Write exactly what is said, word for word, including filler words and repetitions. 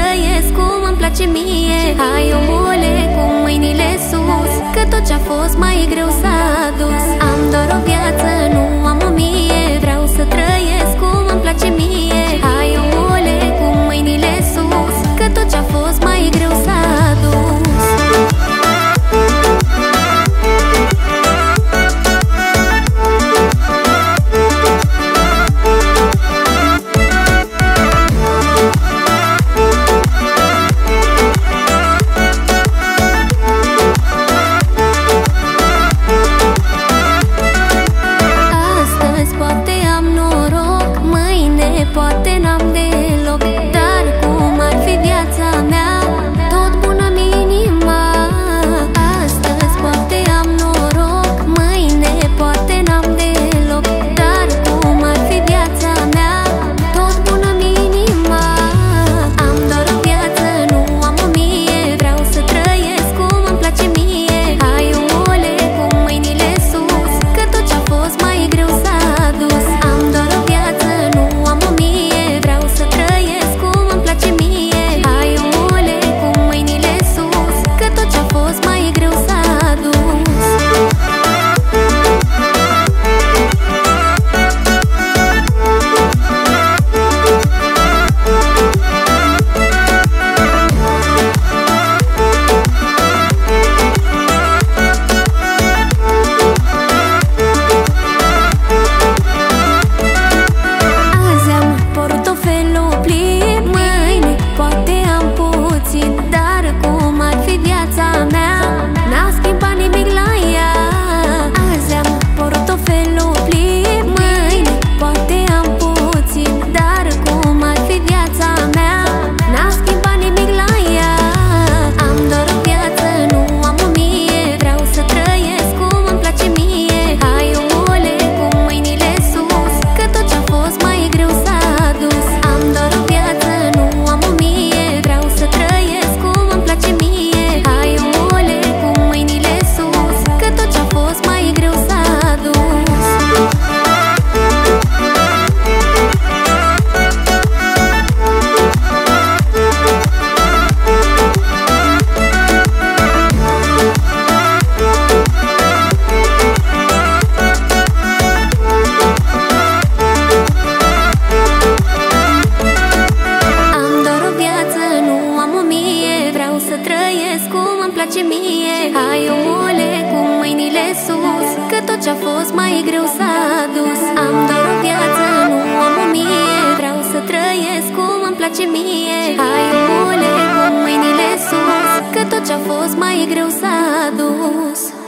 trăiesc cum îmi place mie. Hai omule, cu mâinile sus, că tot ce-a fost mai greu s-a dus. Am doar o viață, nu am o mie. Vreau să trăiesc cum îmi place mie. Hai omule, cu mâinile sus, că tot ce-a fost mai greu s-a dus. Poate n-am deloc, dar cum ar fi viața mea, tot bună-mi inima. Astăzi poate am noroc, mâine poate n-am deloc, dar cum ar fi viața mea, tot bună-mi inima. Am doar o viață, nu am o mie. Vreau să trăiesc cum îmi place mie. Hai omule, cu mâinile sus, că tot ce-a fost mai greu s-a dus. Am doar o viață, nu am o mie. Vreau să trăiesc cum îmi place mie. Hai omule, cu mâinile sus, că tot ce-a fost mai greu s-a dus. Azi am portofelul plin, mâine poate am puțin, dar cum ar fi viața mea, n-a schimbat nimic la ea. Azi am portofelul plin, mâine poate am puțin, dar cum ar fi viața mea, n-a schimbat nimic la ea. Am doar o viață, nu am o mie. Vreau să trăiesc cum îmi place mie. Hai omule, cu mâinile sus, că tot ce-a fost mai greu s-a dus. Am doar o viață, nu am o mie. Vreau să trăiesc cum îmi place mie. Hai omule, cu mâinile sus, că tot ce-a fost mai greu s-a dus. Am doar o viață, nu am o mie. Vreau să trăiesc cum îmi place mie. Hai omule, cu mâinile sus, că tot ce-a fost mai greu s-a dus. Am doar o viață, nu am o mie. Vreau să trăiesc cum îmi place mie. Hai omule, cu mâinile sus, că tot ce-a fost mai greu s-a dus.